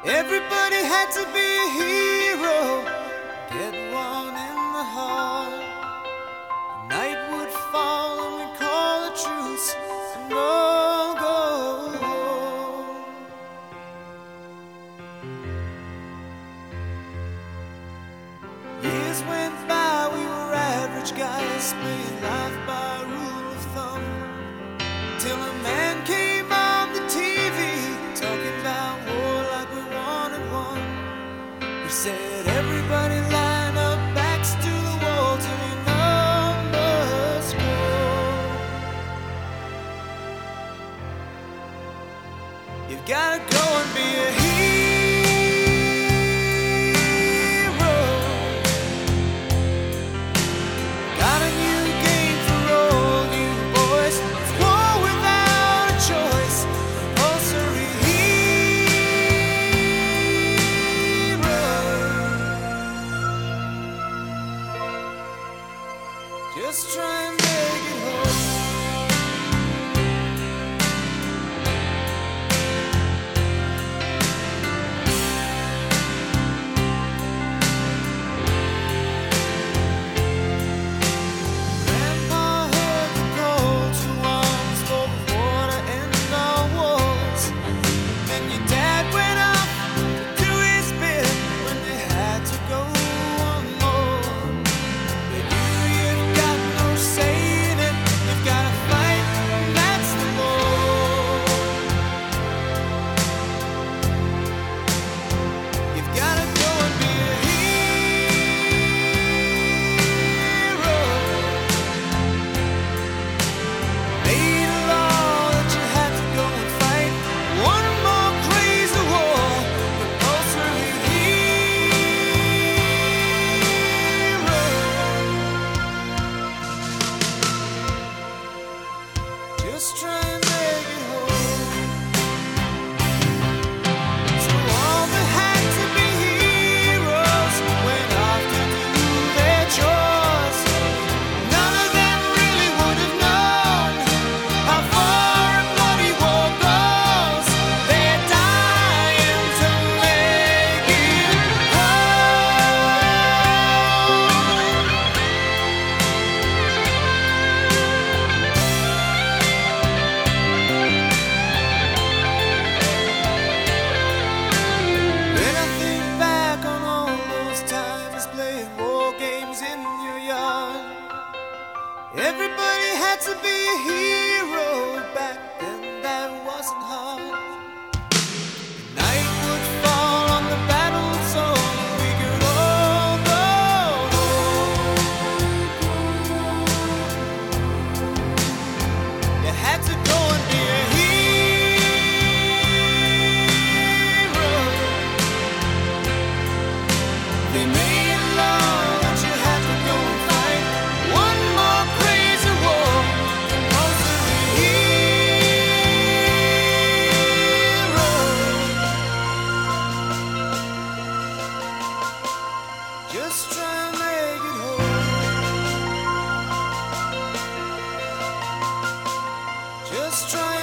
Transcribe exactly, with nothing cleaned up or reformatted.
Everybody had to be a hero, get one in the heart. Night would fall and we'd call a truce and all go home. Years went by, we were average guys playing life by rule of thumb, till a man came on the T V talking about war like we wanted one. He said, everybody line up, backs to the wall till your numbers grow. You've gotta go and be a hero. Got a new game for all you boys. It's war without a choice. Compulsory hero. Just try and make it home. Grandpa heard the call to arms for the war to end our wars. And your dad went off to do his bit when they had to go on more. But you, you've got no say in it. You've gotta fight, and that's the law. You've gotta go and be a hero. Made a law that you had to go and fight one more crazy war. Compulsory hero. Just try and make it home. So all that had to be heroes went off to do their chores. None of them really would have known how far a bloody war goes. They're dying to make it When I think back on all those times playing war games in your yard, everybody had to be a hero back then. That wasn't hard. Night would fall on the battle zone, we could all go home. You had to go and be a hero. They made a law that you had to go and fight one more crazy war. Compulsory hero. Just try and make it home. Just try